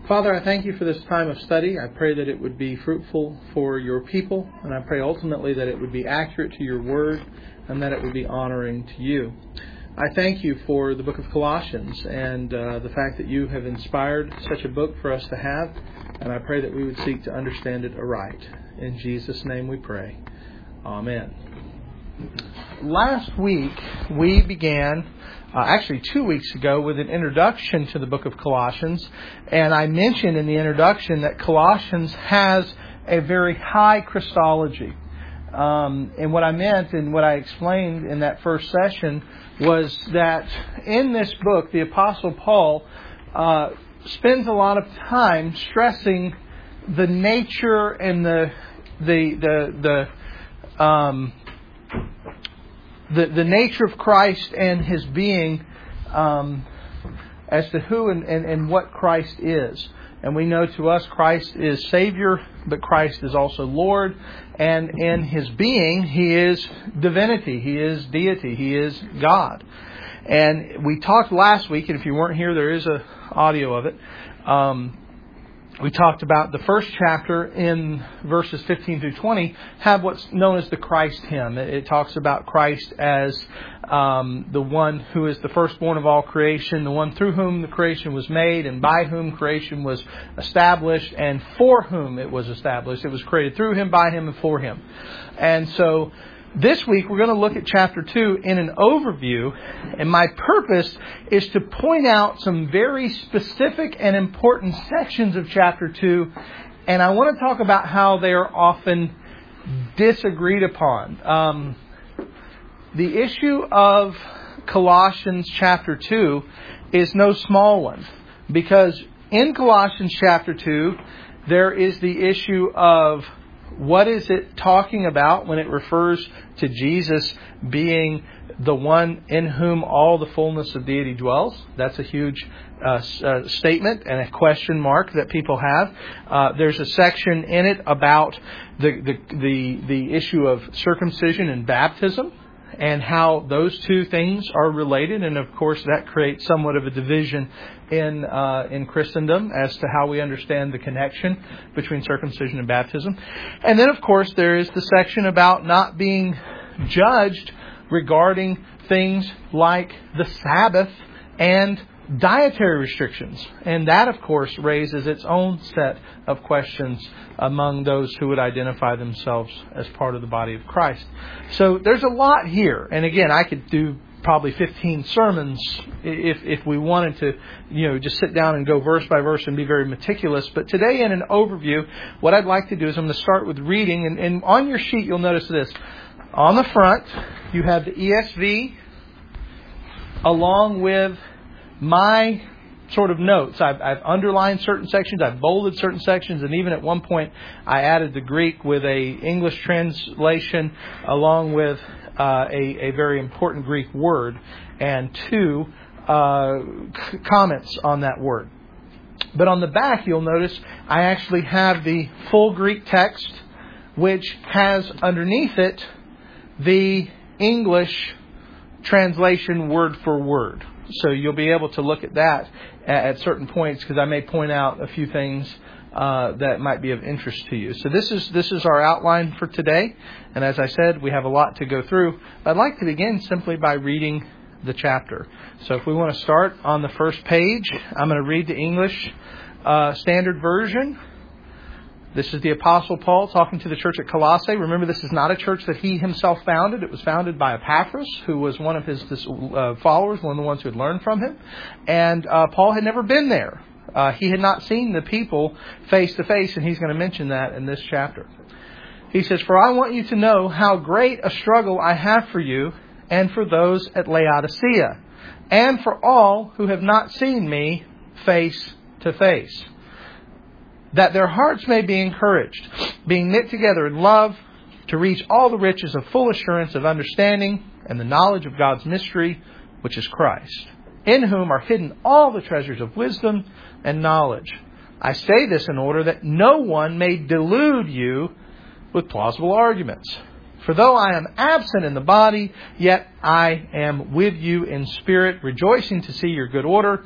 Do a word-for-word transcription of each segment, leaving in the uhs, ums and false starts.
Father, I thank you for this time of study. I pray that it would be fruitful for your people, and I pray ultimately that it would be accurate to your word and that it would be honoring to you. I thank you for the book of Colossians and uh, the fact that you have inspired such a book for us to have, and I pray that we would seek to understand it aright. In Jesus' name we pray. Amen. Last week we began, uh, actually two weeks ago, with an introduction to the book of Colossians. And I mentioned in the introduction that Colossians has a very high Christology. Um, and what I meant and what I explained in that first session was that in this book, the Apostle Paul uh, spends a lot of time stressing the nature and the the the the um, The, the nature of Christ and His being um, as to who and, and, and what Christ is. And we know to us Christ is Savior, but Christ is also Lord. And in His being, He is divinity. He is deity. He is God. And we talked last week, and if you weren't here, there is a audio of it. Um, We talked about the first chapter in verses fifteen through twenty have what's known as the Christ hymn. It, it talks about Christ as um, the one who is the firstborn of all creation, the one through whom the creation was made and by whom creation was established and for whom it was established. It was created through Him, by Him, and for Him. And so this week we're going to look at chapter two in an overview, and my purpose is to point out some very specific and important sections of chapter two, and I want to talk about how they are often disagreed upon. Um, the issue of Colossians chapter two is no small one, because in Colossians chapter two there is the issue of what is it talking about when it refers to Jesus being the one in whom all the fullness of deity dwells? That's a huge uh, uh, statement and a question mark that people have. Uh, there's a section in it about the, the the the issue of circumcision and baptism and how those two things are related, and of course that creates somewhat of a division in uh, in Christendom as to how we understand the connection between circumcision and baptism. And then of course there is the section about not being judged regarding things like the Sabbath and dietary restrictions. And that of course raises its own set of questions among those who would identify themselves as part of the body of Christ. So there's a lot here. And again, I could do probably fifteen sermons if if we wanted to, you know, just sit down and go verse by verse and be very meticulous. But today in an overview, what I'd like to do is I'm going to start with reading. And, and on your sheet, you'll notice this. On the front, you have the E S V along with my sort of notes. I've, I've underlined certain sections, I've bolded certain sections, and even at one point I added the Greek with a English translation along with uh, a, a very important Greek word and two uh, c- comments on that word. But on the back you'll notice I actually have the full Greek text, which has underneath it the English translation word for word. So you'll be able to look at that at certain points, because I may point out a few things uh, that might be of interest to you. So this is this is our outline for today. And as I said, we have a lot to go through. I'd like to begin simply by reading the chapter. So if we want to start on the first page, I'm going to read the English uh, Standard Version. This is the Apostle Paul talking to the church at Colossae. Remember, this is not a church that he himself founded. It was founded by Epaphras, who was one of his uh, followers, one of the ones who had learned from him. And uh, Paul had never been there. Uh, he had not seen the people face to face, and he's going to mention that in this chapter. He says, "For I want you to know how great a struggle I have for you and for those at Laodicea, and for all who have not seen me face to face, that their hearts may be encouraged, being knit together in love, to reach all the riches of full assurance of understanding and the knowledge of God's mystery, which is Christ, in whom are hidden all the treasures of wisdom and knowledge. I say this in order that no one may delude you with plausible arguments. For though I am absent in the body, yet I am with you in spirit, rejoicing to see your good order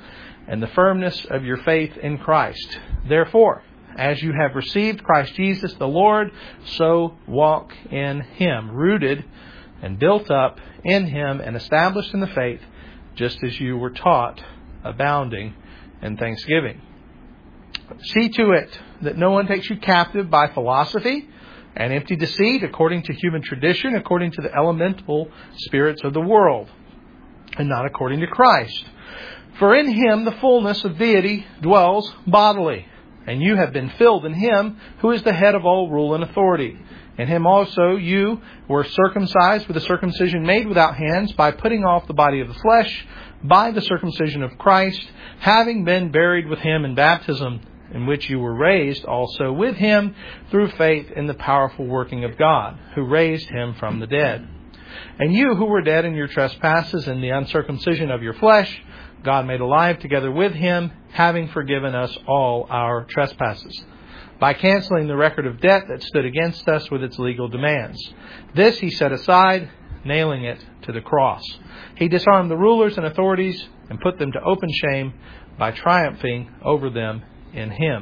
and the firmness of your faith in Christ. Therefore, as you have received Christ Jesus the Lord, so walk in Him, rooted and built up in Him and established in the faith, just as you were taught, abounding in thanksgiving. See to it that no one takes you captive by philosophy and empty deceit, according to human tradition, according to the elemental spirits of the world, and not according to Christ. For in Him the fullness of deity dwells bodily, and you have been filled in Him who is the head of all rule and authority. In Him also you were circumcised with a circumcision made without hands, by putting off the body of the flesh by the circumcision of Christ, having been buried with Him in baptism, in which you were raised also with Him through faith in the powerful working of God, who raised Him from the dead. And you who were dead in your trespasses and the uncircumcision of your flesh, God made alive together with Him, having forgiven us all our trespasses, by canceling the record of debt that stood against us with its legal demands. This He set aside, nailing it to the cross. He disarmed the rulers and authorities and put them to open shame by triumphing over them in Him.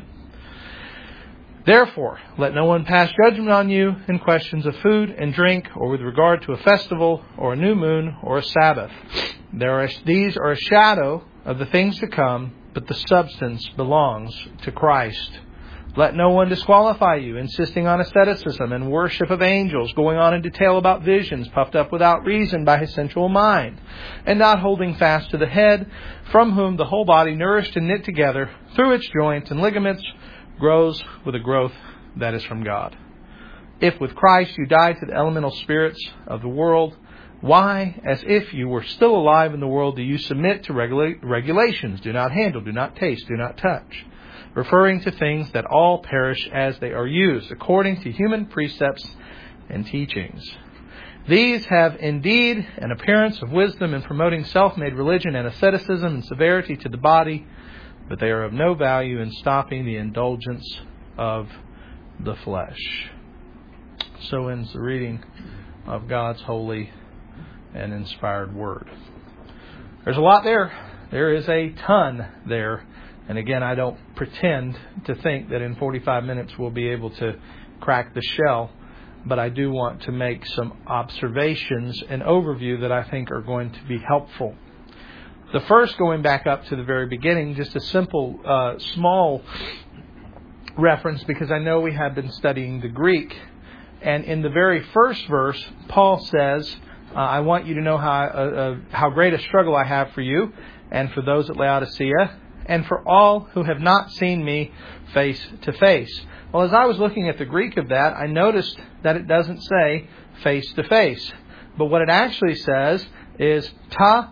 Therefore, let no one pass judgment on you in questions of food and drink, or with regard to a festival, or a new moon, or a Sabbath. There are, these are a shadow of the things to come, but the substance belongs to Christ. Let no one disqualify you, insisting on asceticism and worship of angels, going on in detail about visions, puffed up without reason by his sensual mind, and not holding fast to the head, from whom the whole body, nourished and knit together through its joints and ligaments, grows with a growth that is from God. If with Christ you died to the elemental spirits of the world, why, as if you were still alive in the world, do you submit to regula- regulations? Do not handle, do not taste, do not touch, referring to things that all perish as they are used, according to human precepts and teachings. These have indeed an appearance of wisdom in promoting self-made religion and asceticism and severity to the body, but they are of no value in stopping the indulgence of the flesh. So ends the reading of God's holy and inspired Word. There's a lot there. There is a ton there. And again, I don't pretend to think that in forty-five minutes we'll be able to crack the shell, but I do want to make some observations and overview that I think are going to be helpful. The first, going back up to the very beginning, just a simple, uh, small reference, because I know we have been studying the Greek. And in the very first verse, Paul says, uh, I want you to know how, uh, uh, how great a struggle I have for you and for those at Laodicea, and for all who have not seen me face to face. Well, as I was looking at the Greek of that, I noticed that it doesn't say face to face. But what it actually says is ta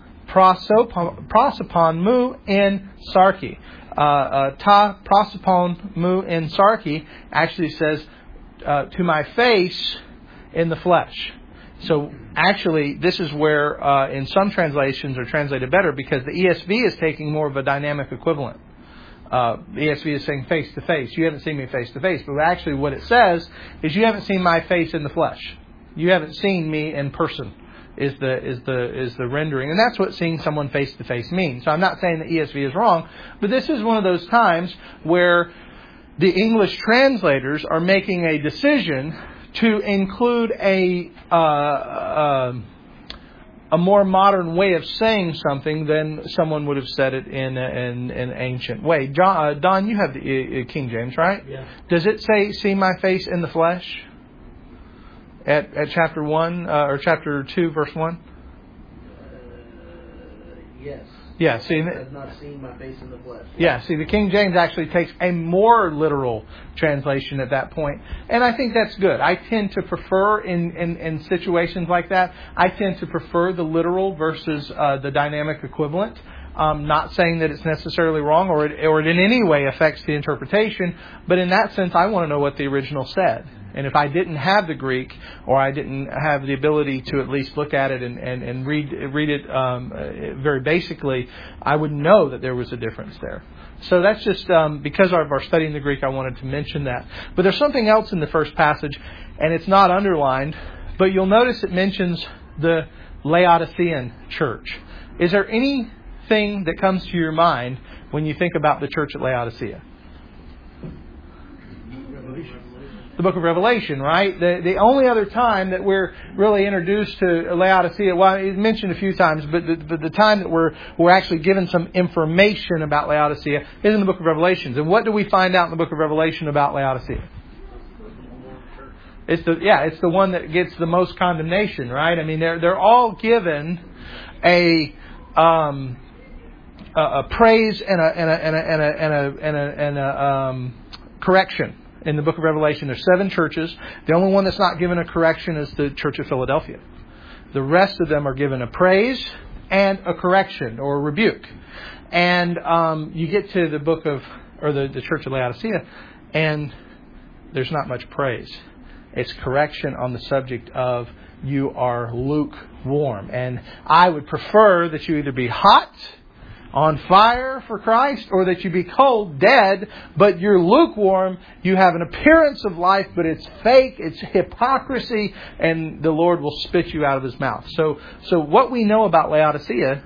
prosopon mu in sarki. Uh, uh, ta prosopon mu in sarki actually says uh, to my face in the flesh. So actually, this is where uh, in some translations are translated better, because the E S V is taking more of a dynamic equivalent. Uh, the E S V is saying face to face. You haven't seen me face to face. But actually what it says is you haven't seen my face in the flesh. You haven't seen me in person is the is the is the rendering. And that's what seeing someone face to face means. So I'm not saying the E S V is wrong, but this is one of those times where the English translators are making a decision to include a uh, uh, a more modern way of saying something than someone would have said it in an in, in ancient way. John, uh, Don, you have the uh, King James, right? Yeah. Does it say "see my face in the flesh" at at chapter one uh, or chapter two, verse one? Uh, yes. Yeah, see, I have not seen my face in the flesh. Yeah, see, the King James actually takes a more literal translation at that point. And I think that's good. I tend to prefer, in, in, in situations like that, I tend to prefer the literal versus uh, the dynamic equivalent. Um, not saying that it's necessarily wrong or it, or it in any way affects the interpretation, but in that sense, I want to know what the original said. And if I didn't have the Greek, or I didn't have the ability to at least look at it and, and, and read read it um, very basically, I would know that there was a difference there. So that's just um, because of our studying the Greek, I wanted to mention that. But there's something else in the first passage, and it's not underlined, but you'll notice it mentions the Laodicean church. Is there anything that comes to your mind when you think about the church at Laodicea? The book of Revelation, right? The the only other time that we're really introduced to Laodicea, well, it's mentioned a few times, but the, but the time that we're we're actually given some information about Laodicea is in the book of Revelations. And what do we find out in the book of Revelation about Laodicea? It's the yeah, it's the one that gets the most condemnation, right? I mean, they're they're all given a um a, a praise and a and a and a and a and a, and a, and a um, correction. In the book of Revelation, there's seven churches. The only one that's not given a correction is the Church of Philadelphia. The rest of them are given a praise and a correction or a rebuke. And um, you get to the book of, or the, the Church of Laodicea, and there's not much praise. It's correction on the subject of you are lukewarm. And I would prefer that you either be hot, on fire for Christ, or that you be cold, dead, but you're lukewarm. You have an appearance of life, but it's fake, it's hypocrisy, and the Lord will spit you out of His mouth. So, so what we know about Laodicea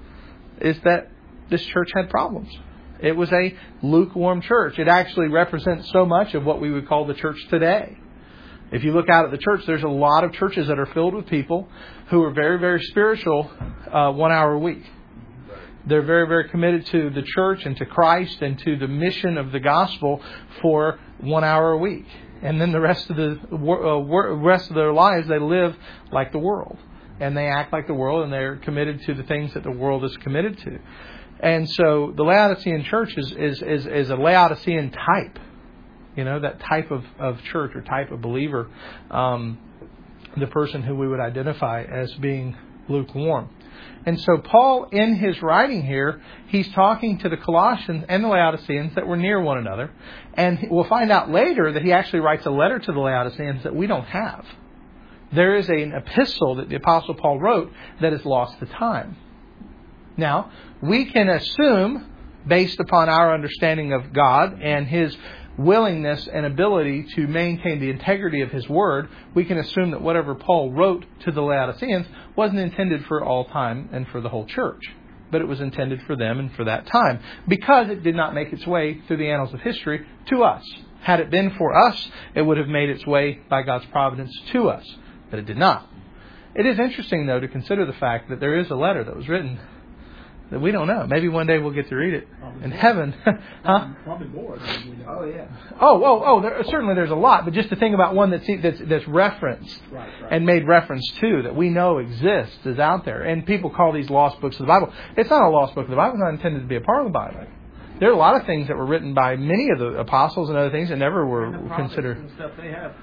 is that this church had problems. It was a lukewarm church. It actually represents so much of what we would call the church today. If you look out at the church, there's a lot of churches that are filled with people who are very, very spiritual, uh, one hour a week. They're very, very committed to the church and to Christ and to the mission of the gospel for one hour a week. And then the rest of the uh, rest of their lives, they live like the world. And they act like the world, and they're committed to the things that the world is committed to. And so the Laodicean church is, is, is, is a Laodicean type. You know, that type of, of church or type of believer. Um, the person who we would identify as being lukewarm. And so Paul, in his writing here, he's talking to the Colossians and the Laodiceans that were near one another. And we'll find out later that he actually writes a letter to the Laodiceans that we don't have. There is an epistle that the Apostle Paul wrote that is lost to time. Now, we can assume, based upon our understanding of God and His willingness and ability to maintain the integrity of His Word, we can assume that whatever Paul wrote to the Laodiceans wasn't intended for all time and for the whole church. But it was intended for them and for that time, because it did not make its way through the annals of history to us. Had it been for us, it would have made its way by God's providence to us. But it did not. It is interesting, though, to consider the fact that there is a letter that was written that we don't know. Maybe one day we'll get to read it in heaven. Huh? Probably more. Oh, yeah. Oh, oh, oh! There, certainly there's a lot, but just to think about one that's that's, that's referenced right, right. and made reference to, that we know exists, is out there. And people call these lost books of the Bible. It's not a lost book of the Bible. It's not intended to be a part of the Bible. There are a lot of things that were written by many of the apostles and other things that never were and the considered. And stuff, they have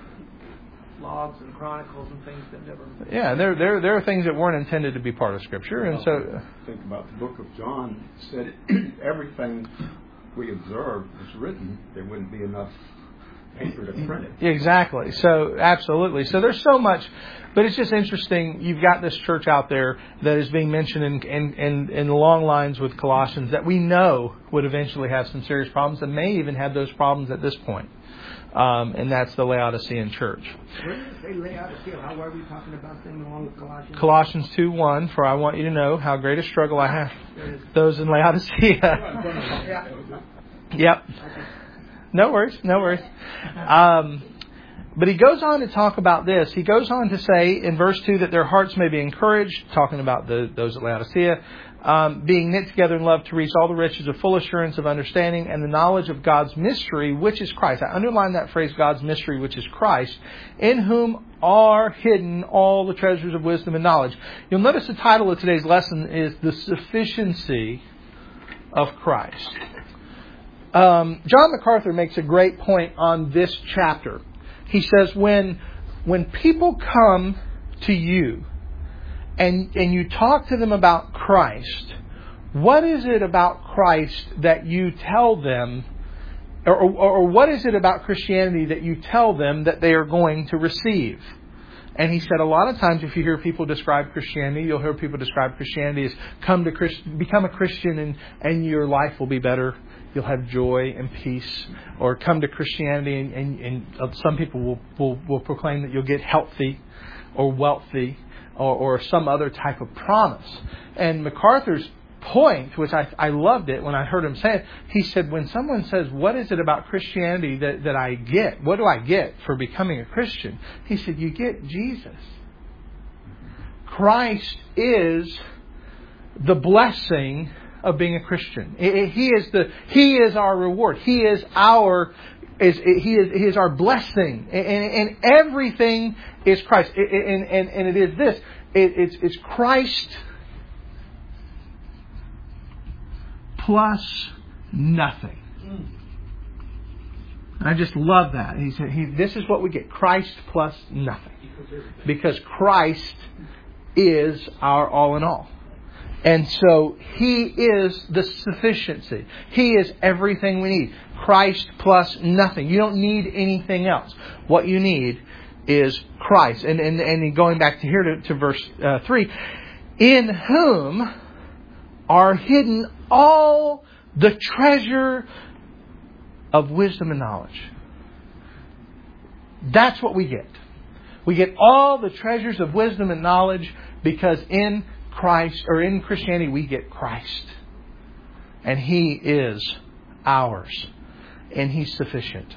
logs and chronicles and things that never. Yeah, there there there are things that weren't intended to be part of Scripture, and so think about the book of John. Said everything we observed was written. There wouldn't be enough paper to print it. Exactly. So absolutely. So there's so much, but it's just interesting. You've got this church out there that is being mentioned in in in, in long lines with Colossians that we know would eventually have some serious problems, and may even have those problems at this point. Um, and that's the Laodicean church. Where did it say Laodicea? How are we talking about them along with Colossians? Colossians two one, for I want you to know how great a struggle I have. Those in Laodicea. Yep. No worries, no worries. Um, but he goes on to talk about this. He goes on to say in verse two that their hearts may be encouraged, talking about the, those at Laodicea, um, being knit together in love to reach all the riches of full assurance of understanding and the knowledge of God's mystery, which is Christ. I underline that phrase, God's mystery, which is Christ, in whom are hidden all the treasures of wisdom and knowledge. You'll notice the title of today's lesson is The Sufficiency of Christ. Um, John MacArthur makes a great point on this chapter. He says, when when people come to you and and you talk to them about Christ, what is it about Christ that you tell them, or, or, or what is it about Christianity that you tell them that they are going to receive? And he said a lot of times if you hear people describe Christianity, you'll hear people describe Christianity as come to Christ, become a Christian and, and your life will be better. You'll have joy and peace. Or come to Christianity and, and, and some people will, will, will proclaim that you'll get healthy or wealthy or, or some other type of promise. And MacArthur's point, which I, I loved it when I heard him say it. He said, when someone says, what is it about Christianity that, that I get? What do I get for becoming a Christian? He said, you get Jesus. Christ is the blessing of being a Christian. He is the He is our reward. He is our is He is He is our blessing, and, and everything is Christ. And and, and it is this. It, it's it's Christ plus nothing. And I just love that. He said, he, "This is what we get: Christ plus nothing," because Christ is our all in all. And so He is the sufficiency. He is everything we need. Christ plus nothing. You don't need anything else. What you need is Christ. And and, and going back to here to, to verse uh, three, in whom are hidden all the treasure of wisdom and knowledge. That's what we get. We get all the treasures of wisdom and knowledge because in Christ, or in Christianity, we get Christ. And He is ours. And He's sufficient.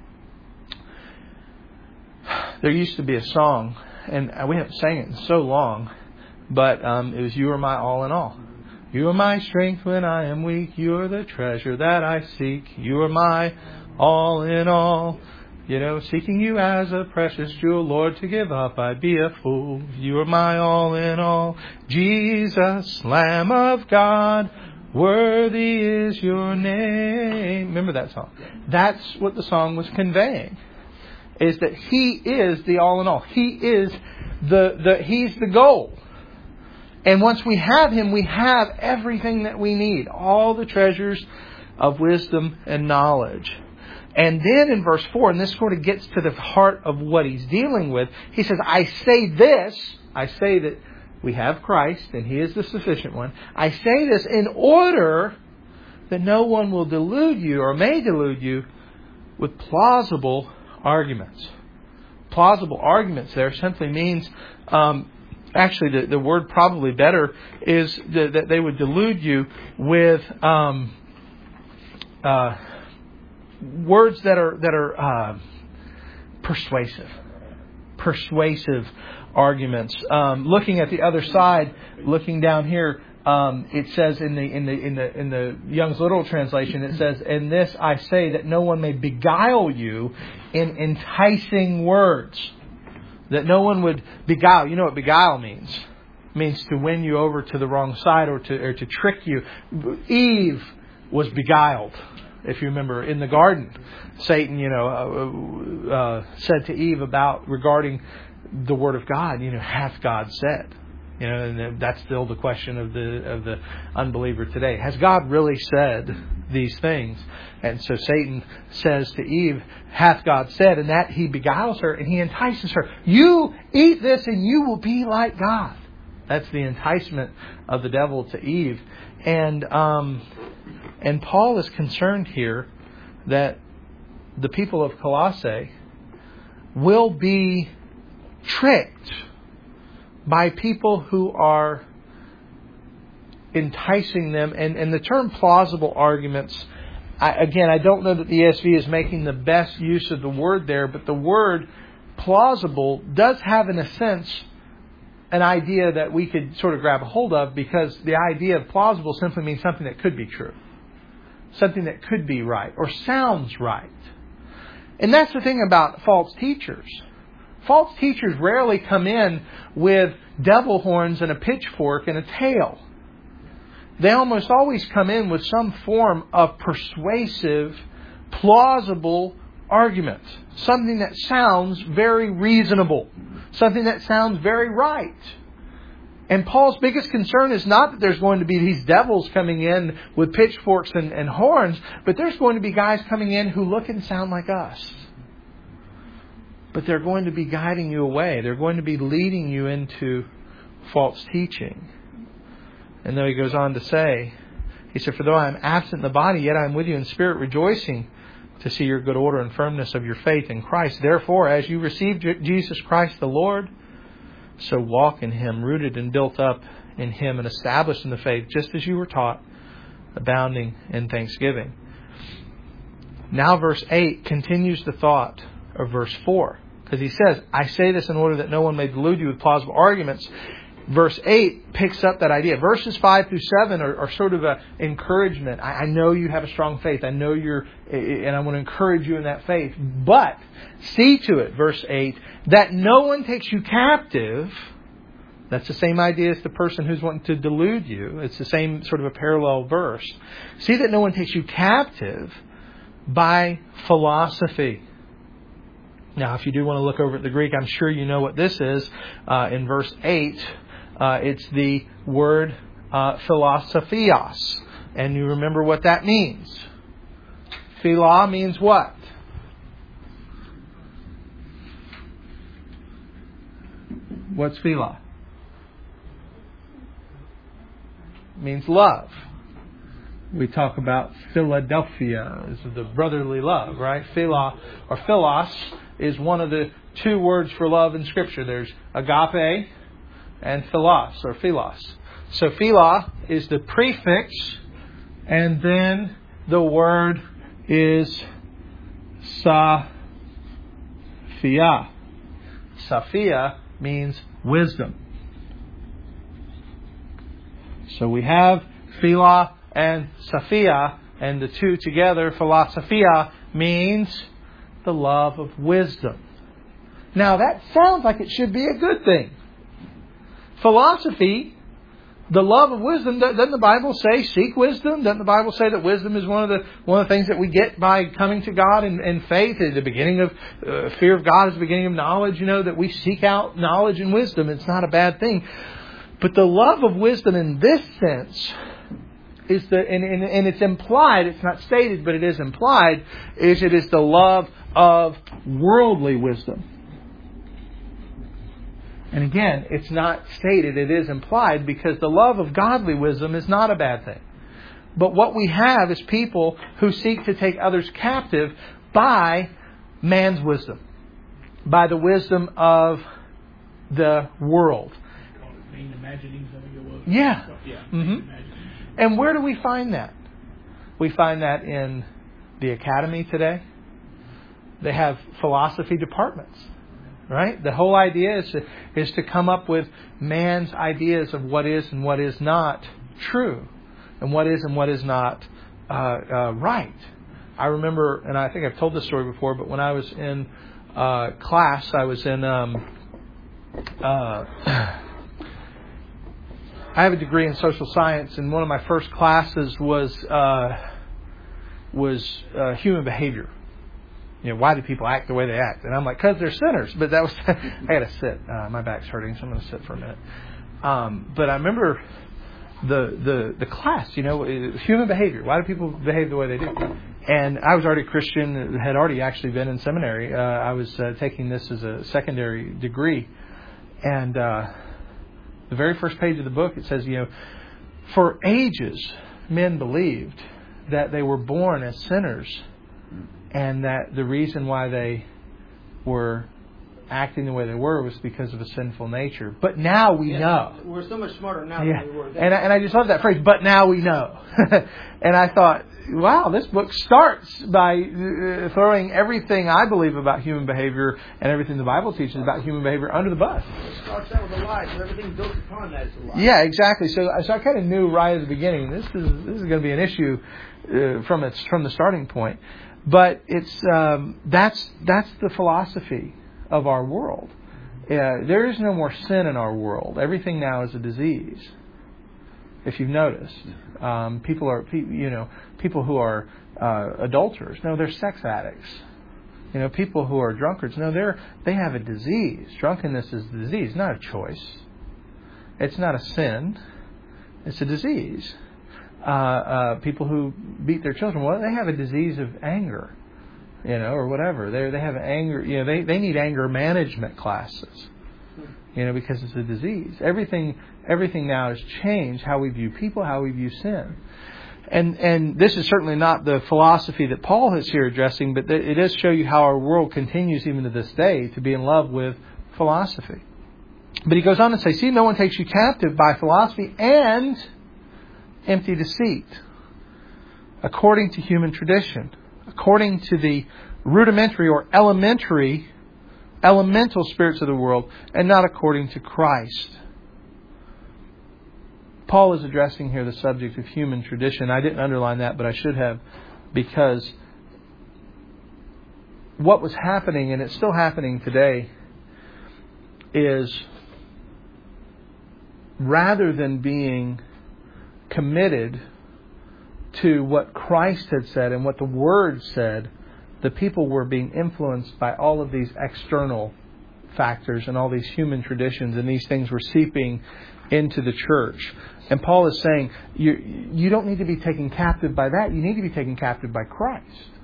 There used to be a song, and we haven't sang it in so long, but um, it was "You Are My All in All." You are my strength when I am weak. You are the treasure that I seek. You are my all in all. You know, seeking You as a precious jewel, Lord, to give up I'd be a fool. You are my all in all. Jesus, Lamb of God, worthy is Your name. Remember that song? That's what the song was conveying. Is that He is the all in all. He is the, the He's the goal. And once we have Him, we have everything that we need. All the treasures of wisdom and knowledge. And then in verse four, and this sort of gets to the heart of what he's dealing with, he says, I say this, I say that we have Christ and He is the sufficient one. I say this in order that no one will delude you or may delude you with plausible arguments. Plausible arguments there simply means, um, actually the, the word probably better is that, that they would delude you with um, uh, words that are that are uh, persuasive, persuasive arguments. Um, looking at the other side, looking down here, um, it says in the in the in the in the Young's Literal Translation, it says, "In this I say that no one may beguile you in enticing words." That no one would beguile. You know what beguile means? It means to win you over to the wrong side or to or to trick you. Eve was beguiled. If you remember, in the garden, Satan, you know, uh, uh, said to Eve about regarding the Word of God, you know, hath God said? You know, and that's still the question of the of the unbeliever today. Has God really said these things? And so Satan says to Eve, hath God said? And that he beguiles her and he entices her. You eat this and you will be like God. That's the enticement of the devil to Eve. And um, and Paul is concerned here that the people of Colossae will be tricked by people who are enticing them. And, and the term plausible arguments, I, again, I don't know that the E S V is making the best use of the word there, but the word plausible does have, in a sense, an idea that we could sort of grab a hold of, because the idea of plausible simply means something that could be true. Something that could be right or sounds right. And that's the thing about false teachers. False teachers rarely come in with devil horns and a pitchfork and a tail. They almost always come in with some form of persuasive, plausible argument. Something that sounds very reasonable. Something that sounds very right. And Paul's biggest concern is not that there's going to be these devils coming in with pitchforks and, and horns, but there's going to be guys coming in who look and sound like us. But they're going to be guiding you away. They're going to be leading you into false teaching. And then he goes on to say, he said, for though I am absent in the body, yet I am with you in spirit, rejoicing to see your good order and firmness of your faith in Christ. Therefore, as you received Jesus Christ the Lord, so walk in Him, rooted and built up in Him and established in the faith, just as you were taught, abounding in thanksgiving. Now verse eight continues the thought of verse four. Because he says, I say this in order that no one may delude you with plausible arguments. Verse eight picks up that idea. Verses five through seven are, are sort of an encouragement. I, I know you have a strong faith. I know you're, and I want to encourage you in that faith. But see to it, verse eight, that no one takes you captive. That's the same idea as the person who's wanting to delude you. It's the same sort of a parallel verse. See that no one takes you captive by philosophy. Now, if you do want to look over at the Greek, I'm sure you know what this is. Uh, in verse eight, uh, it's the word uh, philosophios. And you remember what that means. Phila means what? What's phila? It means love. We talk about Philadelphia as the brotherly love, right? Phila or philos is one of the two words for love in Scripture. There's agape and philos or philos. So phila is the prefix, and then the word is Sophia. Sophia means wisdom. So we have phila and Sophia, and the two together, philosophia, means the love of wisdom. Now that sounds like it should be a good thing. Philosophy, the love of wisdom, doesn't the Bible say seek wisdom? Doesn't the Bible say that wisdom is one of the one of the things that we get by coming to God in, in faith? At the beginning of uh, fear of God is the beginning of knowledge. You know, that we seek out knowledge and wisdom. It's not a bad thing. But the love of wisdom in this sense is the, and, and, and it's implied, it's not stated, but it is implied, is it is the love of worldly wisdom. And again, it's not stated, it is implied, because the love of godly wisdom is not a bad thing. But what we have is people who seek to take others captive by man's wisdom, by the wisdom of the world. Yeah. Mm-hmm. And where do we find that? We find that in the academy today. They have philosophy departments, right? The whole idea is to, is to come up with man's ideas of what is and what is not true, and what is and what is not uh, uh, right. I remember, and I think I've told this story before, but when I was in uh, class, I was in... Um, uh, I have a degree in social science, and one of my first classes was uh, was uh, human behavior. You know, why do people act the way they act? And I'm like, because they're sinners. But that was I got to sit. Uh, my back's hurting, so I'm going to sit for a minute. Um, but I remember the the the class. You know, human behavior. Why do people behave the way they do? And I was already a Christian. Had already actually been in seminary. Uh, I was uh, taking this as a secondary degree, and. Uh, The very first page of the book, it says, you know, for ages, men believed that they were born as sinners, and that the reason why they were acting the way they were was because of a sinful nature. But now we yeah, know. We're so much smarter now yeah. than we were then. And I, and I just love that phrase, but now we know. And I thought, wow, this book starts by uh, throwing everything I believe about human behavior and everything the Bible teaches about human behavior under the bus. It starts out with a lie, so everything built upon that is a lie. Yeah, exactly. So, so I kind of knew right at the beginning, this is this is going to be an issue uh, from its from the starting point. But it's um, that's that's the philosophy of our world. Uh, there is no more sin in our world. Everything now is a disease. If you've noticed, um, people are you know people who are uh, adulterers. No, they're sex addicts. You know, people who are drunkards. No, they're they have a disease. Drunkenness is a disease, not a choice. It's not a sin. It's a disease. Uh, uh, people who beat their children, well, they have a disease of anger, you know, or whatever. They they have anger. You know, they they need anger management classes, you know, because it's a disease. Everything everything now has changed how we view people, how we view sin, and and this is certainly not the philosophy that Paul is here addressing, but it does show you how our world continues even to this day to be in love with philosophy. But he goes on to say, see, no one takes you captive by philosophy and empty deceit, according to human tradition, according to the rudimentary or elementary, elemental spirits of the world, and not according to Christ. Paul is addressing here the subject of human tradition. I didn't underline that, but I should have, because what was happening, and it's still happening today, is rather than being committed to what Christ had said and what the Word said, the people were being influenced by all of these external factors and all these human traditions, and these things were seeping into the church. And Paul is saying, you, you don't need to be taken captive by that. You need to be taken captive by Christ.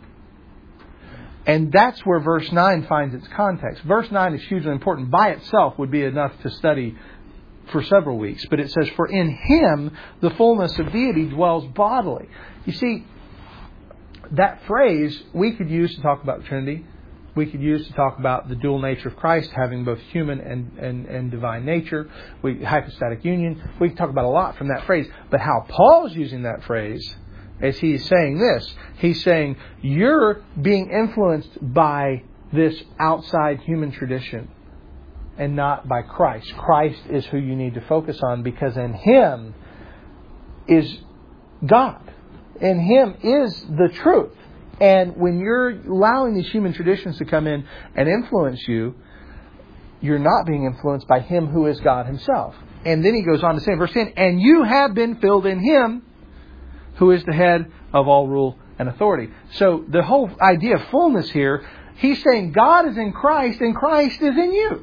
And that's where verse nine finds its context. Verse nine is hugely important. By itself would be enough to study for several weeks. But it says, for in Him the fullness of deity dwells bodily. You see, that phrase we could use to talk about the Trinity. We could use to talk about the dual nature of Christ, having both human and, and, and divine nature. We, hypostatic union. We could talk about a lot from that phrase. But how Paul's using that phrase is he's saying this. He's saying, you're being influenced by this outside human tradition and not by Christ. Christ is who you need to focus on, because in Him is God. In Him is the truth. And when you're allowing these human traditions to come in and influence you, you're not being influenced by Him who is God Himself. And then he goes on to say in verse ten, and you have been filled in Him who is the head of all rule and authority. So the whole idea of fullness here, he's saying God is in Christ and Christ is in you.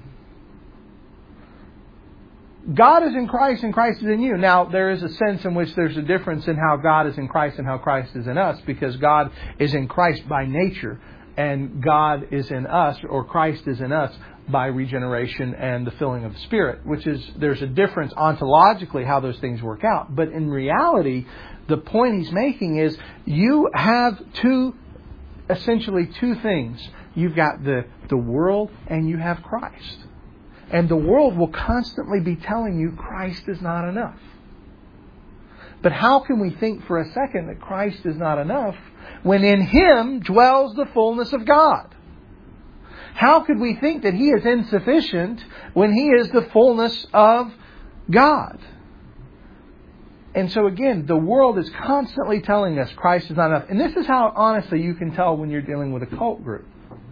God is in Christ and Christ is in you. Now, there is a sense in which there's a difference in how God is in Christ and how Christ is in us, because God is in Christ by nature and God is in us, or Christ is in us, by regeneration and the filling of the Spirit, which is, there's a difference ontologically how those things work out. But in reality, the point he's making is you have two, essentially two things. You've got the, the world and you have Christ. And the world will constantly be telling you Christ is not enough. But how can we think for a second that Christ is not enough when in Him dwells the fullness of God? How could we think that He is insufficient when He is the fullness of God? And so again, the world is constantly telling us Christ is not enough. And this is how honestly you can tell when you're dealing with a cult group.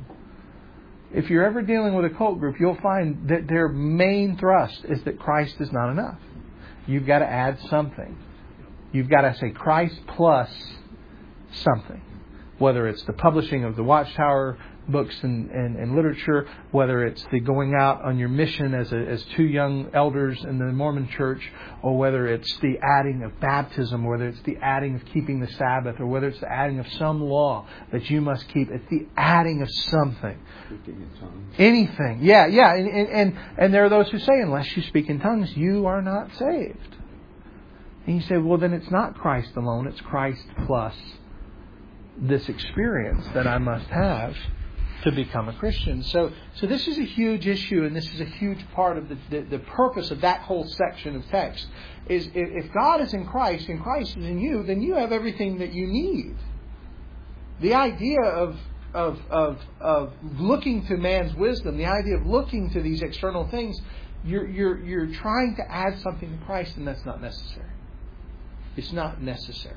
If you're ever dealing with a cult group, you'll find that their main thrust is that Christ is not enough. You've got to add something. You've got to say Christ plus something. Whether it's the publishing of the Watchtower books and, and, and literature, whether it's the going out on your mission as a, as two young elders in the Mormon church, or whether it's the adding of baptism, whether it's the adding of keeping the Sabbath, or whether it's the adding of some law that you must keep. It's the adding of something. Speaking in tongues. Anything. Yeah, yeah. And, and, and there are those who say, unless you speak in tongues, you are not saved. And you say, well, then it's not Christ alone. It's Christ plus this experience that I must have to become a Christian. So so this is a huge issue, and this is a huge part of the, the, the purpose of that whole section of text. Is if, if God is in Christ and Christ is in you, then you have everything that you need. The idea of of of of looking to man's wisdom, the idea of looking to these external things, you're you're you're trying to add something to Christ, and that's not necessary. It's not necessary.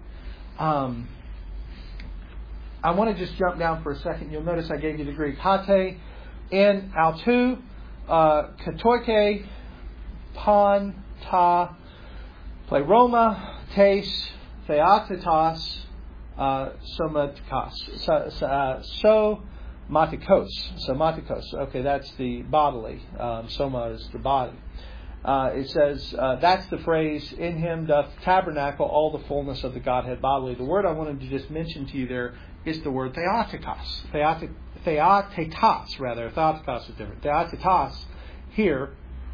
Um I want to just jump down for a second. You'll notice I gave you the Greek hate, in autou, uh, katoike, pan, ta, pleroma, tes, theatetos, uh, somatikos, so, so, uh, somatikos, somatikos. Okay, that's the bodily. Um, soma is the body. Uh, it says, uh, that's the phrase, in Him doth tabernacle all the fullness of the Godhead bodily. The word I wanted to just mention to you there is the word theotikos. Theotic, theotetos, rather. Theotikos is different. Theotetos here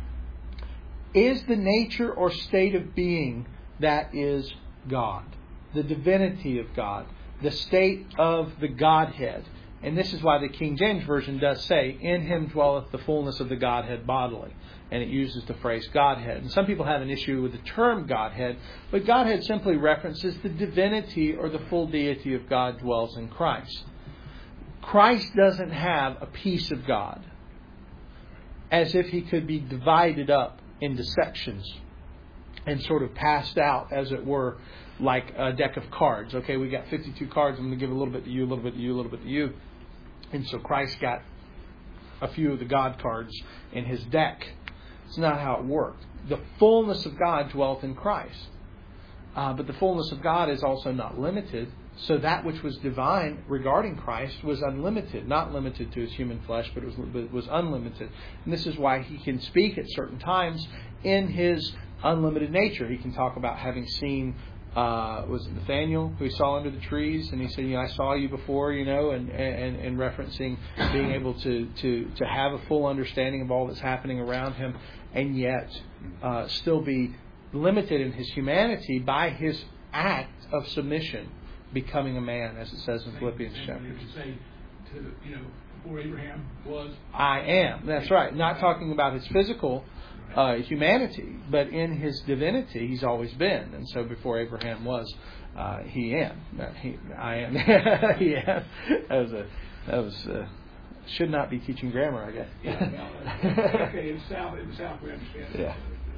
is the nature or state of being that is God. The divinity of God. The state of the Godhead And this is why the King James Version does say, in Him dwelleth the fullness of the Godhead bodily. And it uses the phrase Godhead. And some people have an issue with the term Godhead, but Godhead simply references the divinity or the full deity of God dwells in Christ. Christ doesn't have a piece of God as if He could be divided up into sections and sort of passed out, as it were, like a deck of cards. Okay, we got fifty-two cards. I'm going to give a little bit to you, a little bit to you, a little bit to you. And so Christ got a few of the God cards in His deck. It's not how it worked. The fullness of God dwelt in Christ. Uh, but the fullness of God is also not limited. So that which was divine regarding Christ was unlimited. Not limited to His human flesh, but it was, but it was unlimited. And this is why He can speak at certain times in His unlimited nature. He can talk about having seen Uh, was it Nathaniel who he saw under the trees, and he said, you know, I saw you before, you know, and, and, and referencing being able to, to, to have a full understanding of all that's happening around him, and yet uh, still be limited in his humanity by his act of submission, becoming a man, as it says in Philippians chapter. You could say, to, you know, before Abraham was, I am. That's right. Not talking about his physical Uh, humanity, but in His divinity He's always been. And so before Abraham was, uh, He am. Uh, he, I am. He am. That was a. That was. Uh, should not be teaching grammar, I guess. Yeah. No, okay, in the South, in the South we understand. Yeah.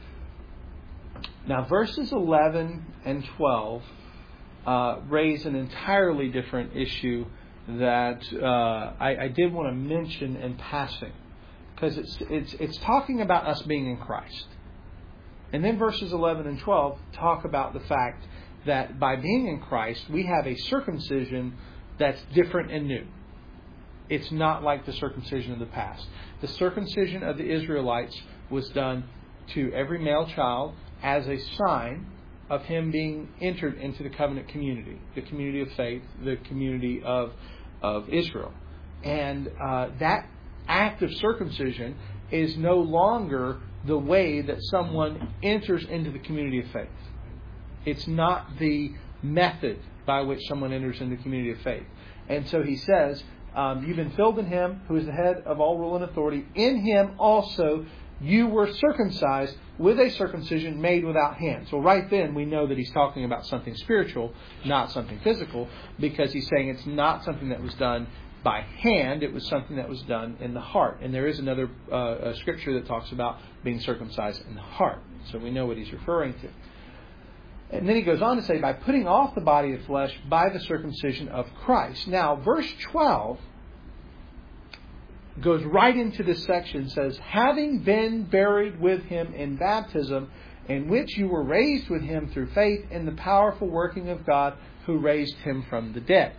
Now verses eleven and twelve uh, raise an entirely different issue that uh, I, I did want to mention in passing. Because it's it's it's talking about us being in Christ. And then verses eleven and twelve talk about the fact that by being in Christ, we have a circumcision that's different and new. It's not like the circumcision of the past. The circumcision of the Israelites was done to every male child as a sign of him being entered into the covenant community, the community of faith, the community of, of Israel. And uh, that act of circumcision is no longer the way that someone enters into the community of faith. It's not the method by which someone enters into the community of faith. And so he says, um, you've been filled in Him who is the head of all rule and authority. In Him also you were circumcised with a circumcision made without hands. Well, right then we know that he's talking about something spiritual, not something physical, because he's saying it's not something that was done by hand, it was something that was done in the heart. And there is another uh, a scripture that talks about being circumcised in the heart. So we know what he's referring to. And then he goes on to say, by putting off the body of flesh by the circumcision of Christ. Now, verse twelve goes right into this section, says, having been buried with Him in baptism, in which you were raised with Him through faith in the powerful working of God who raised Him from the dead.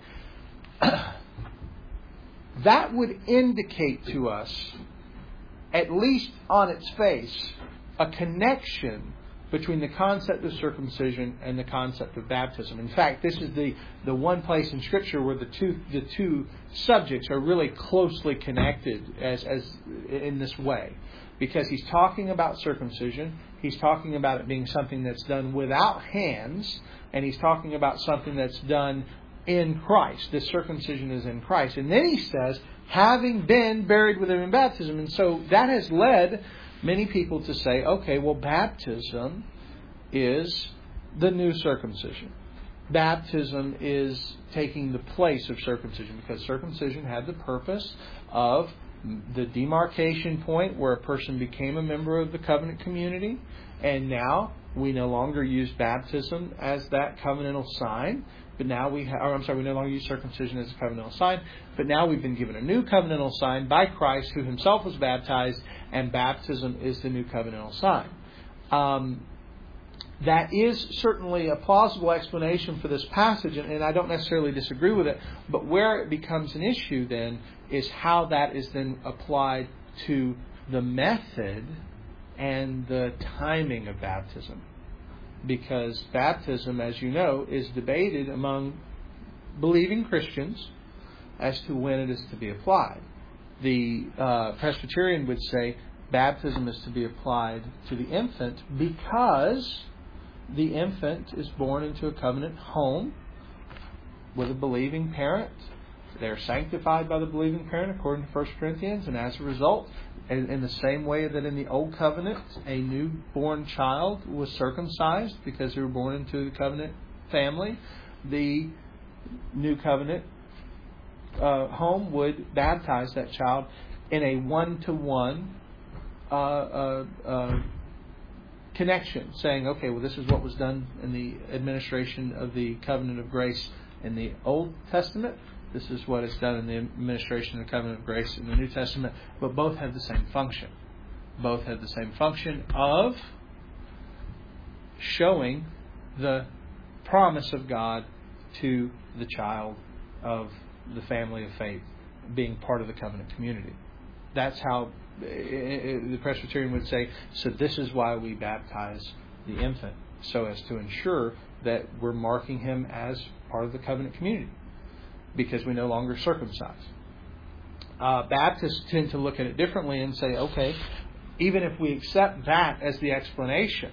That would indicate to us, at least on its face, a connection between the concept of circumcision and the concept of baptism. In fact, this is the, the one place in Scripture where the two the two subjects are really closely connected as as in this way. Because he's talking about circumcision, he's talking about it being something that's done without hands, and he's talking about something that's done in Christ. This circumcision is in Christ. And then he says, having been buried with Him in baptism. And so that has led many people to say, okay, well, baptism is the new circumcision. Baptism is taking the place of circumcision, because circumcision had the purpose of the demarcation point where a person became a member of the covenant community, and now we no longer use baptism as that covenantal sign, but now we have, or I'm sorry, we no longer use circumcision as a covenantal sign, but now we've been given a new covenantal sign by Christ, who Himself was baptized, and baptism is the new covenantal sign. Um, that is certainly a plausible explanation for this passage, and, and I don't necessarily disagree with it, but where it becomes an issue then is how that is then applied to the method and the timing of baptism. Because baptism, as you know, is debated among believing Christians as to when it is to be applied. The uh, Presbyterian would say baptism is to be applied to the infant because the infant is born into a covenant home with a believing parent, They're sanctified by the believing parent according to First Corinthians, and as a result, in, in the same way that in the Old Covenant, a newborn child was circumcised because they were born into the covenant family, the New Covenant uh, home would baptize that child in a one-to-one uh, uh, uh, connection, saying, okay, well, this is what was done in the administration of the covenant of grace in the Old Testament. This is what is done in the administration of the covenant of grace in the New Testament. But both have the same function. Both have the same function of showing the promise of God to the child of the family of faith, being part of the covenant community. That's how the Presbyterian would say, so this is why we baptize the infant, so as to ensure that we're marking him as part of the covenant community, because we no longer circumcise. Uh, Baptists tend to look at it differently and say, okay, even if we accept that as the explanation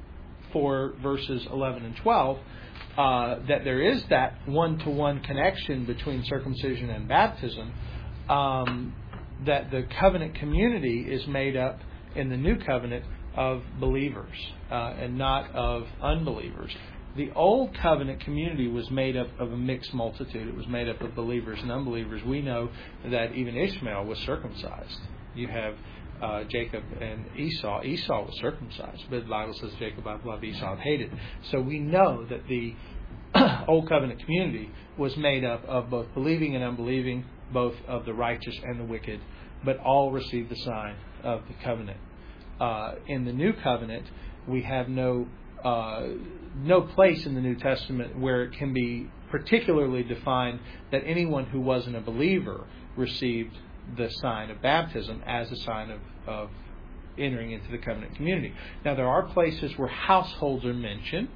for verses eleven and twelve, uh, that there is that one-to-one connection between circumcision and baptism, um, that the covenant community is made up in the new covenant of believers uh, and not of unbelievers. The old covenant community was made up of a mixed multitude. It was made up of believers and unbelievers. We know that even Ishmael was circumcised. You have uh, Jacob and Esau. Esau was circumcised, but the Bible says Jacob I love, Esau I hated. So we know that the old covenant community was made up of both believing and unbelieving, both of the righteous and the wicked, but all received the sign of the covenant. Uh, in the new covenant, we have no uh, no place in the New Testament where it can be particularly defined that anyone who wasn't a believer received the sign of baptism as a sign of, of entering into the covenant community. Now, there are places where households are mentioned.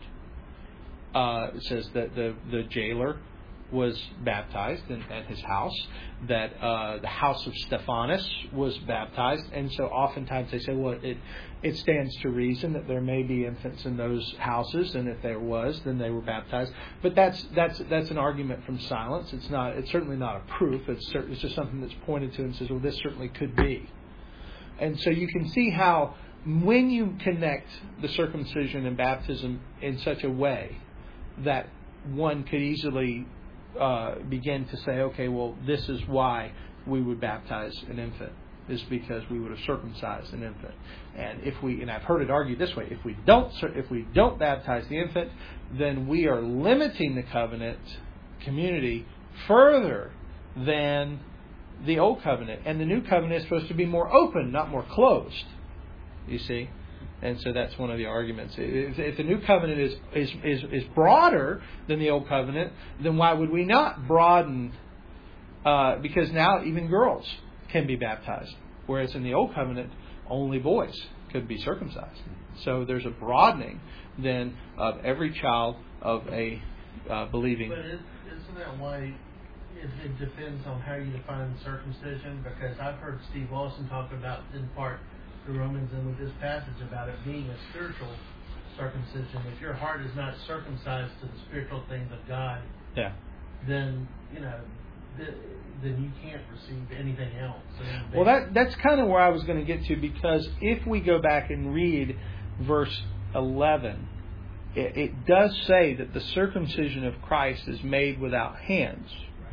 Uh, it says that the, the jailer was baptized in, at his house, that uh, the house of Stephanus was baptized, and so oftentimes they say, well, it it stands to reason that there may be infants in those houses, and if there was, then they were baptized. But that's that's that's an argument from silence. It's not. It's certainly not a proof. It's cert- it's just something that's pointed to and says, well, this certainly could be. And so you can see how when you connect the circumcision and baptism in such a way that one could easily Uh, begin to say, okay, well, this is why we would baptize an infant, is because we would have circumcised an infant. And if we, and I've heard it argued this way, if we don't, if we don't baptize the infant, then we are limiting the covenant community further than the old covenant, and the new covenant is supposed to be more open, not more closed. You see. And so that's one of the arguments. If, if the new covenant is, is, is, is broader than the old covenant, then why would we not broaden? Uh, because now even girls can be baptized, whereas in the old covenant, only boys could be circumcised. So there's a broadening then of every child of a uh, believing. But is, isn't that why it, it depends on how you define circumcision? Because I've heard Steve Lawson talk about, in part, the Romans and with this passage about it being a spiritual circumcision. If your heart is not circumcised to the spiritual things of God, yeah, then you know, th- then you can't receive anything else. Well, that that's kind of where I was going to get to, because if we go back and read verse eleven, it, it does say that the circumcision of Christ is made without hands.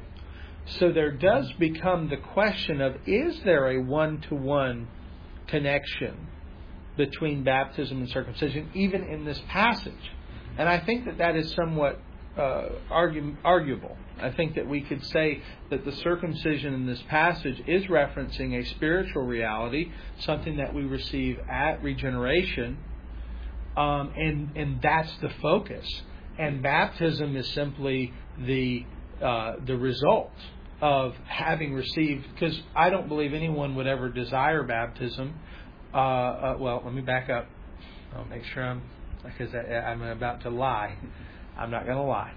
So there does become the question of, is there a one-to-one connection between baptism and circumcision, even in this passage? And I think that that is somewhat uh, argue, arguable. I think that we could say that the circumcision in this passage is referencing a spiritual reality, something that we receive at regeneration, um, and and that's the focus. And baptism is simply the uh, the result of having received, because I don't believe anyone would ever desire baptism. Uh, uh, well, let me back up. I'll make sure I'm, because I, I'm about to lie. I'm not going to lie.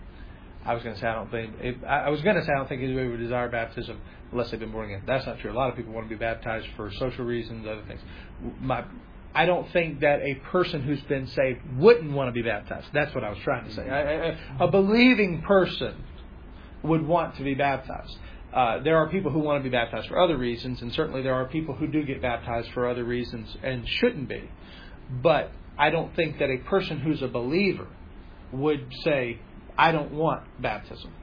I was going to say I don't think. If, I was going to say I don't think anybody would desire baptism unless they've been born again. That's not true. A lot of people want to be baptized for social reasons, other things. My, I don't think that a person who's been saved wouldn't want to be baptized. That's what I was trying to say. I, I, a believing person would want to be baptized. Uh, there are people who want to be baptized for other reasons, and certainly there are people who do get baptized for other reasons and shouldn't be. But I don't think that a person who's a believer would say, I don't want baptism.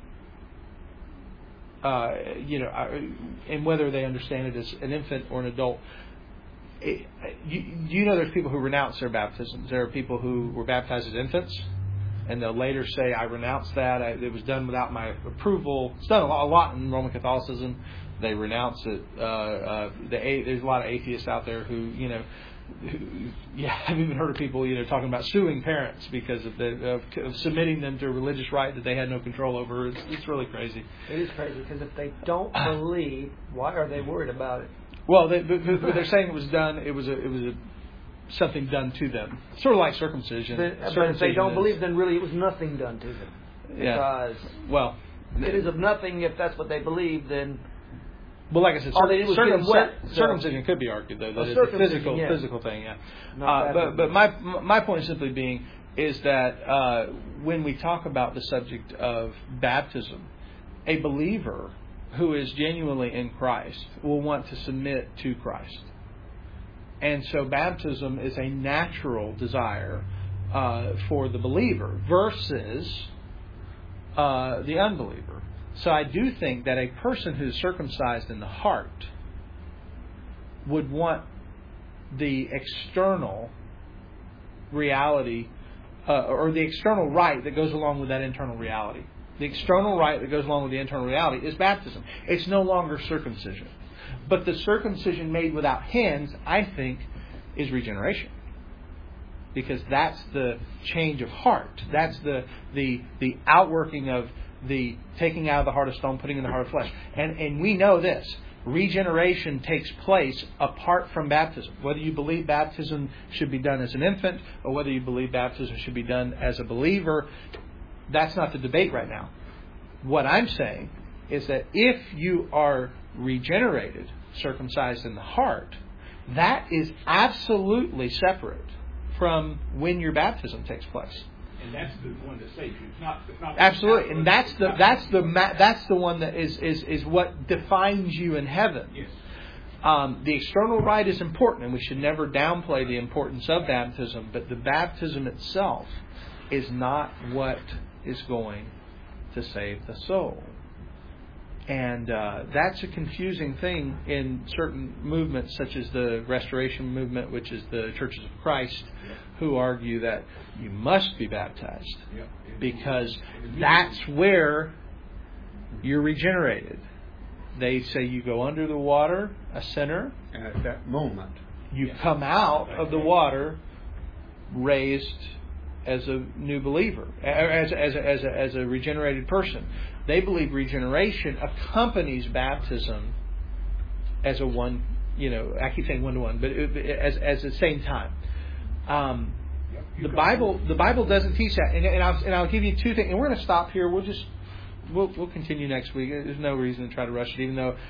Uh, you know, and whether they understand it as an infant or an adult. It, you, you know there's people who renounce their baptisms. There are people who were baptized as infants, and they'll later say, I renounce that. I, it was done without my approval. It's done a lot, a lot in Roman Catholicism. They renounce it. Uh, uh, the, there's a lot of atheists out there who, you know, who, yeah, I've even heard of people, you know, talking about suing parents because of, the, of, of submitting them to a religious right that they had no control over. It's, it's really crazy. It is crazy because if they don't believe, why are they worried about it? Well, they, they're saying it was done. It was a, it was a, something done to them, sort of like circumcision. But, circumcision but if they don't is, believe, then really it was nothing done to them. Yeah. Because well, it is of nothing. If that's what they believe, then. Well, like I said, all they did was circum, get wet, cir- so. circumcision could be argued though that Oh, it's a physical yeah. physical thing. Yeah. Not Uh, but but my my point simply being is that uh, when we talk about the subject of baptism, a believer who is genuinely in Christ will want to submit to Christ. And so baptism is a natural desire uh, for the believer versus uh, the unbeliever. So I do think that a person who's circumcised in the heart would want the external reality uh, or the external rite that goes along with that internal reality. The external rite that goes along with the internal reality is baptism. It's no longer circumcision. But the circumcision made without hands, I think, is regeneration. Because that's the change of heart. That's the the the outworking of the taking out of the heart of stone, putting in the heart of flesh. And and we know this. Regeneration takes place apart from baptism. Whether you believe baptism should be done as an infant or whether you believe baptism should be done as a believer, that's not the debate right now. What I'm saying is that if you are regenerated, circumcised in the heart, that is absolutely separate from when your baptism takes place. And that's the one that saves you. It's not. It's not Absolutely, and that's the that's the that's the one that is is is what defines you in heaven. Yes. Um, the external rite is important, and we should never downplay the importance of baptism. But the baptism itself is not what is going to save the soul. And uh, that's a confusing thing in certain movements, such as the Restoration Movement, which is the Churches of Christ, who argue that you must be baptized because that's where you're regenerated. They say you go under the water, a sinner, And at that moment, you come out of the water raised as a new believer, as as a, as a, as a regenerated person. They believe regeneration accompanies baptism as a one, you know, I keep saying one to one, but as as the same time. Um, the Bible the Bible doesn't teach that, and, and I'll and I'll give you two things, and we're going to stop here. We'll just we'll we'll continue next week. There's no reason to try to rush it, even though.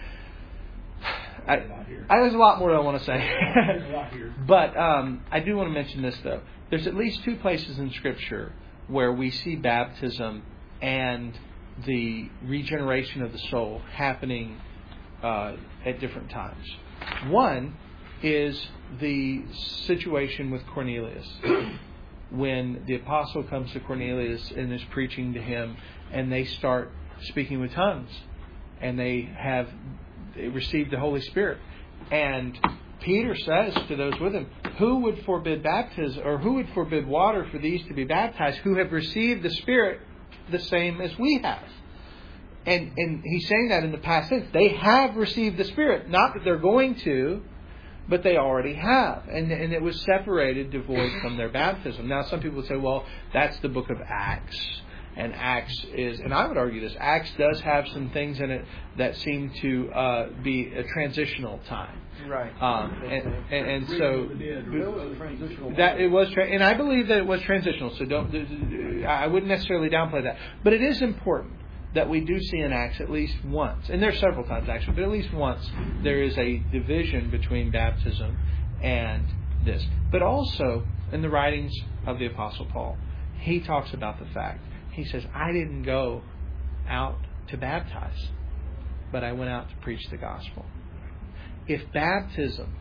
I, I, there's a lot more I want to say. But um, I do want to mention this, though. There's at least two places in Scripture where we see baptism and the regeneration of the soul happening uh, at different times. One is the situation with Cornelius. When the apostle comes to Cornelius and is preaching to him, and they start speaking with tongues, and they have they received the Holy Spirit. And Peter says to those with him, who would forbid baptism, or who would forbid water for these to be baptized, who have received the Spirit the same as we have? And and he's saying that in the past tense. They have received the Spirit. Not that they're going to, but they already have. And, and it was separated, devoid from their baptism. Now, some people would say, well, that's the book of Acts. And Acts is, and I would argue this, Acts does have some things in it that seem to uh, be a transitional time. Right. Um, and, and, and so that it was, tra- and I believe that it was transitional. So don't, I wouldn't necessarily downplay that. But it is important that we do see in Acts at least once, and there's several times actually, but at least once there is a division between baptism and this. But also in the writings of the Apostle Paul, he talks about the fact. He says, I didn't go out to baptize, but I went out to preach the gospel. If baptism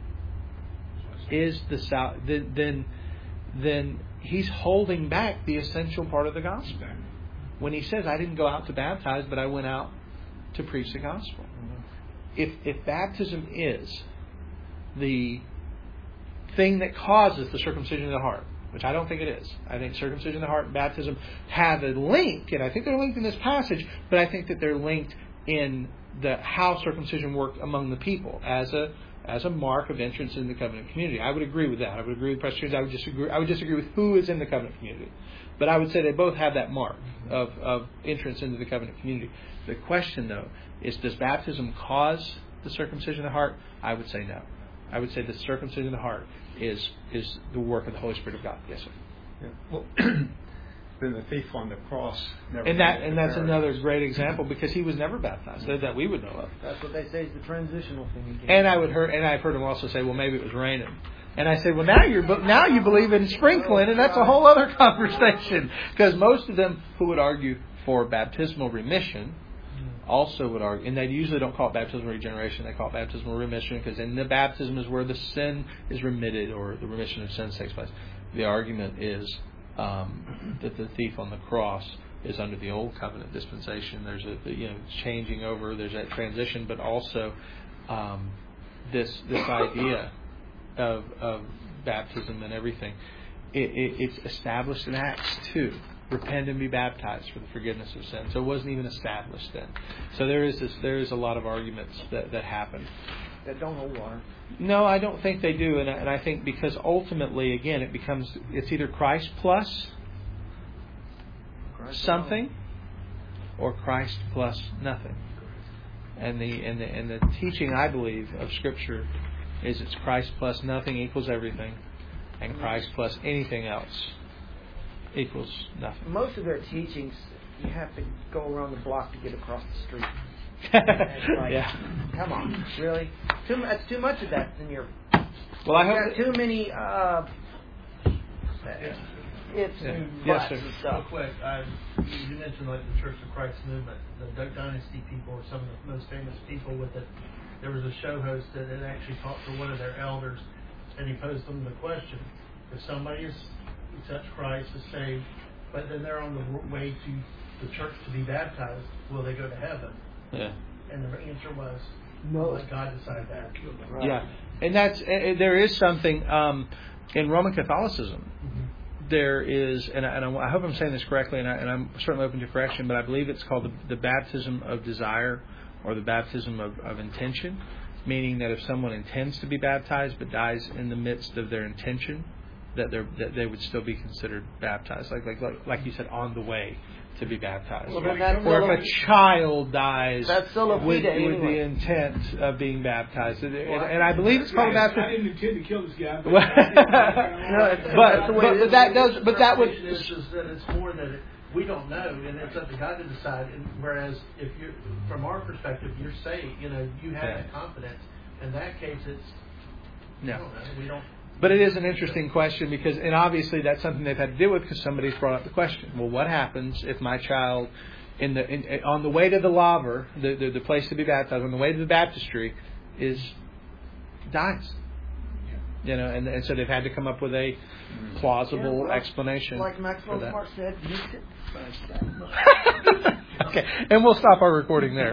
is the sal- then, then then he's holding back the essential part of the gospel. When he says, I didn't go out to baptize, but I went out to preach the gospel. If if baptism is the thing that causes the circumcision of the heart, which I don't think it is. I think circumcision of the heart and baptism have a link, and I think they're linked in this passage, but I think that they're linked in the how circumcision worked among the people as a as a mark of entrance in the covenant community. I would agree with that. I would agree with Presbyterians. I would disagree. I would disagree with who is in the covenant community, but I would say they both have that mark of, of entrance into the covenant community. The question, though, is does baptism cause the circumcision of the heart? I would say no. I would say the circumcision of the heart is is the work of the Holy Spirit of God. Yes, sir. Yeah. Well, then the thief on the cross never. And that and that's marriage. another great example because he was never baptized that we would know of. That's what they say is the transitional thing again. And I would heard and I've heard him also say, well, maybe it was raining. And I said, well, now you're now you believe in sprinkling, and that's a whole other conversation. Because most of them who would argue for baptismal remission also would argue, and they usually don't call it baptismal regeneration, they call it baptismal remission, because in the baptism is where the sin is remitted or the remission of sins takes place. The argument is um, that the thief on the cross is under the old covenant dispensation. There's a you know changing over, there's that transition, but also um, this this idea of, of baptism and everything. It, it, it's established in Acts two. Repent and be baptized for the forgiveness of sin. So it wasn't even established then. So there is this, there is a lot of arguments that, that happen. That don't hold water. No, I don't think they do, and I, and I think because ultimately, again, it becomes it's either Christ plus Christ something, or Christ plus nothing. And the and the and the teaching, I believe, of Scripture is it's Christ plus nothing equals everything, and Christ plus anything else equals nothing. Most of their teachings, you have to go around the block to get across the street. Like, yeah. Come on, really? Too, that's too much of that in your. Well, I hope got too many uh, ifs Yeah. and Yes, buts sir. and Real stuff. quick, I, you mentioned like the Church of Christ movement, the Duck Dynasty people are some of the most famous people with it. There was a show host that had actually talked to one of their elders, and he posed them the question: if somebody is accepts Christ is saved, but then they're on the way to the church to be baptized, will they go to heaven? Yeah. And the answer was No. let God decide that. Right. Yeah, and that's uh, there is something um, in Roman Catholicism. Mm-hmm. There is, and I, and I hope I'm saying this correctly, and, I, and I'm certainly open to correction, but I believe it's called the, the baptism of desire or the baptism of, of intention, meaning that if someone intends to be baptized but dies in the midst of their intention, that they that they would still be considered baptized, like like like, like you said, on the way to be baptized. Well, then that's or still if a- a child dies That's still a with, fide with the anyway. intent of being baptized, and, Well, and I believe it's called a I baptism. didn't intend to kill this guy. But Well, No, it's- but, that's the way but, it but is. that does, but that would. Is, is that it's more that it, we don't know, and it's up to God to decide. And whereas, if you, from our perspective, you're saved. You know, you have Yeah. that confidence. In that case, it's I No. don't know. We don't. But it is an interesting question because, and obviously that's something they've had to deal with because somebody's brought up the question. Well, what happens if my child, in the in, on the way to the laver, the, the the place to be baptized, on the way to the baptistry, is dies? You know, and and so they've had to come up with a plausible Yeah, well, explanation Like for Maxwell that. Smart said, you could- Okay, and we'll stop our recording there.